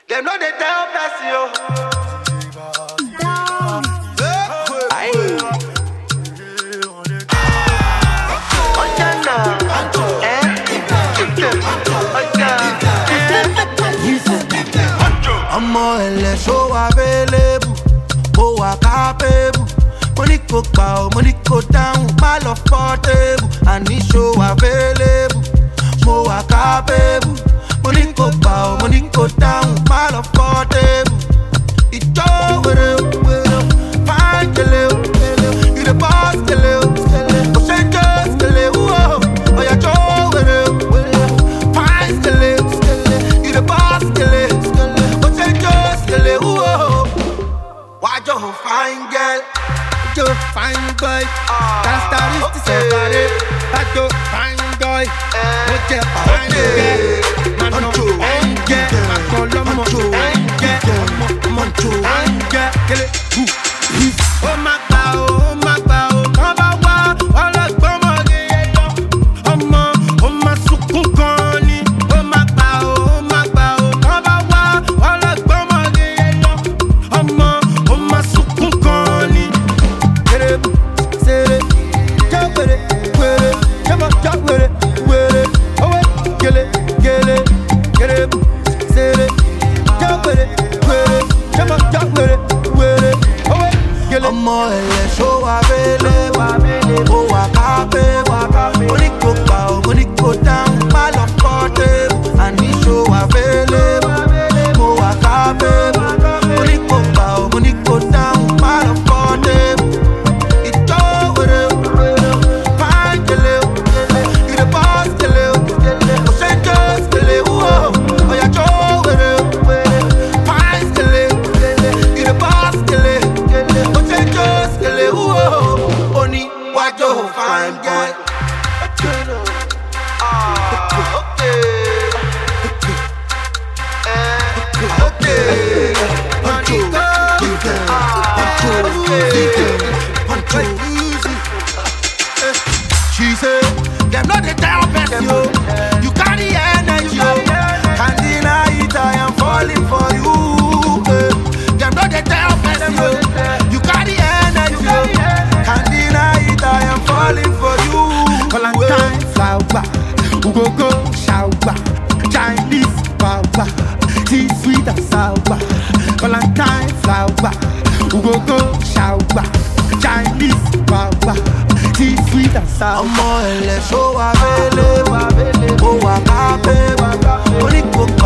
Them know they tell person yo. Ọmọ ẹlẹ show available, mo wà capable. Mo ní kó pa ọ́, mo ní kó dáhùn, má lọ fọ́ table. Àní show available, mo wà capable. Mo ní kó pa ọ́, mo ní kó dáhùn, má lọ fọ́ table. Ìjọ wèrè wèrè, fine kele o, you the boss kele o, kò ṣe jẹ́ kele o, ọ̀yà jọ wèrè wèrè, fine kele o, you the boss kele o. Wájọ fine girl, wájọ fine boy, characteristics separate. Wájọ fine boy, mo jẹ fine girl, mano fine girl, akọlọmọ fine girl, ọmọ fine girl, kele hu. Ó má gbà ó, ó má gbà ó, kán bá wá ọlọ́gbọ́n mọ̀ ní ẹyọ. Ọmọ ó má sunkún gan ni. Ó má gbà ó, ó má gbà ó, kán bá wá ọlọ́gbọ́n mọ̀ ní ẹyọ. Ọmọ ó má sunkún gan ni. Kéré sèré, jẹ́ wèrè wèrè, jẹ́ wèrè wèrè, owó gèlè gèlè. Kéré sèré, jẹ́ wèrè wèrè, jẹ́ wèrè wèrè, owó gèlè. Ọmọ ẹlẹ show available, mo wà capable. Mo ní kó pa ọ́, mo ní kó dáhùn, má lọ fọ́ table. Àní show available, mo wà capable. Mo ní kó pa ọ́, mo ní kó dáhùn, má lọ fọ́ table. Ìjọ wèrè wèrè, fine kele o, you the boss kele o, kò ṣe jẹ́ kele o, ọ̀yà jọ wèrè wèrè, fine kele o, you the boss kele o, kò ṣe jẹ́ kele o. Ó ní wájọ fine girl. She said, them know they tell person yo. You carry energy yo. Can't deny it, I am falling for you. Them know they tell person yo. You carry energy yo. Can't deny it, I am falling for you. Valentine flower, Ugogo shower, Chinese power, tea sweet and sour. Valentine flower, Ugogo shower, Chinese power, tea sweet and sour. Ọmọ ẹlẹ show available, mo wà capable. Mo ní kó